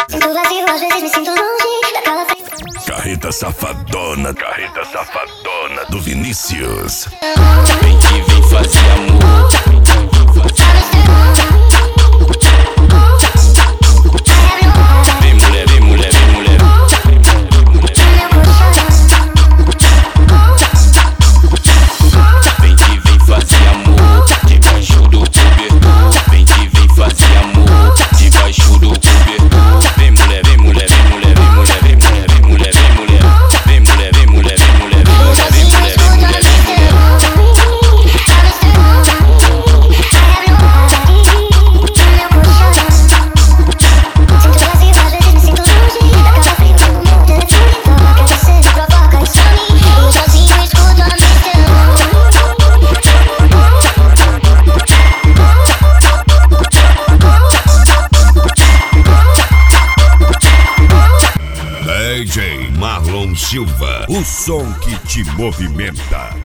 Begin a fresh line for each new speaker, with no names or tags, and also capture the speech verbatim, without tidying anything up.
Sinto vazio, às vezes me sinto longe daquela frente.
Carreta safadona, carreta safadona do Vinícius.
Vem que vem fazer amor. Vem mulher, vem mulher, vem mulher. Vem que vem fazer amor debaixo do cobertor. Vem que vem fazer amor debaixo do cobertor. Vem mulher, vem mulher, vem mulher, vem mulher, vem mulher, vem mulher, vem mulher. Vem mulher, vem mulher, vem mulher, vem mulher, vem mulher, vem mulher, vem mulher.
D J Marlon Silva, o som que te movimenta.